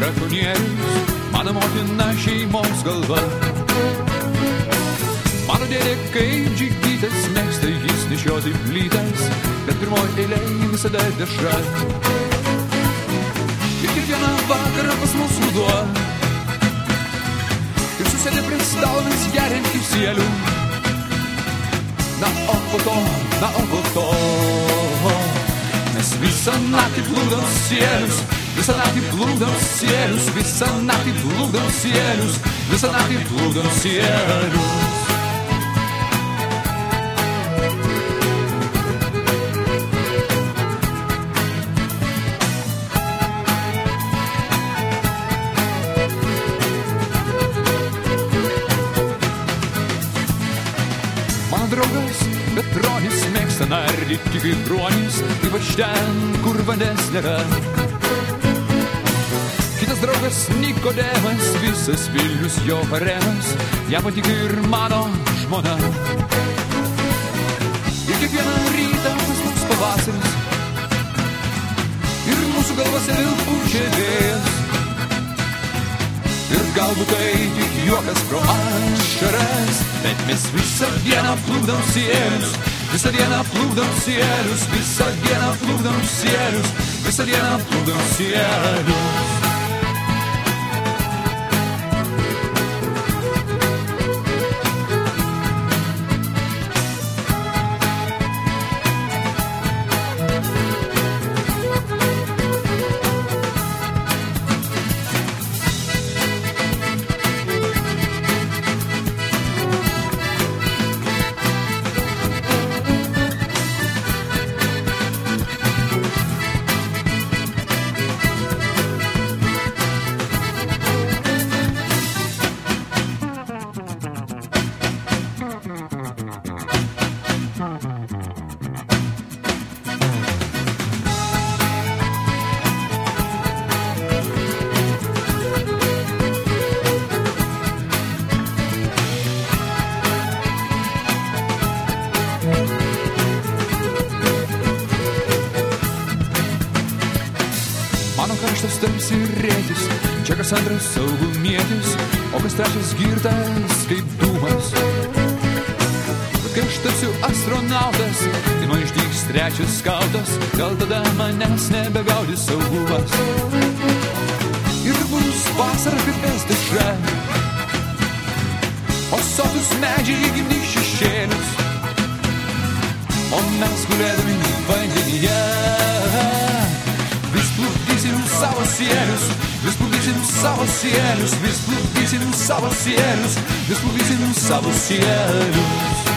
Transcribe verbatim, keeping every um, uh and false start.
brakonierius, mano motina šeimos galva. Mano dėdė kaip džigytas, mėgsta jis nešioti plytas, bet pirmoji eilė visada dešra. Ir kiekvieną vakarą pas mus ruduo, ir susėdę prie stalo mes geriam kisielių. Na o po to, na o po to, mes visą naktį plukdom sielius, visą naktį plukdom sielius, visą naktį plukdom sielius, visą naktį plukdom sielius. Draugas Petronis mėgsta nardyti kaip ruonis, ypač ten, kur vandens nėra. Kitas draugas Nikodemas, visas Vilnius jo haremas, jam patiko ir mano žmona. Ir kiekvieną rytą pas mums pavasaris, ir mūsų galvose vėl pučia vėjas. Ir galbūt tai tik juokas pro ašaras, bet mes visą dieną plukdom sielius, visą dieną plukdom sielius, visą dieną plukdom sielius, visą dieną plukdom sielius. Mano karštas tarsi rėtis, čia kas antras saugumietis, o kas trečias girtas kaip dūmas. Bet kai aš tapsiu astronautas, tai man išdygs trečias skautas, gal tada manęs nebegaudys saugumas. Ir bus vasara kaip dešra, o sotus medžiai gimdys šešėlius, o mes gulėdami vandenyje vis plukdysim savo sielius, vis plukdysim savo sielius, vis plukdysim savo sielius, vis plukdysim savo sielius.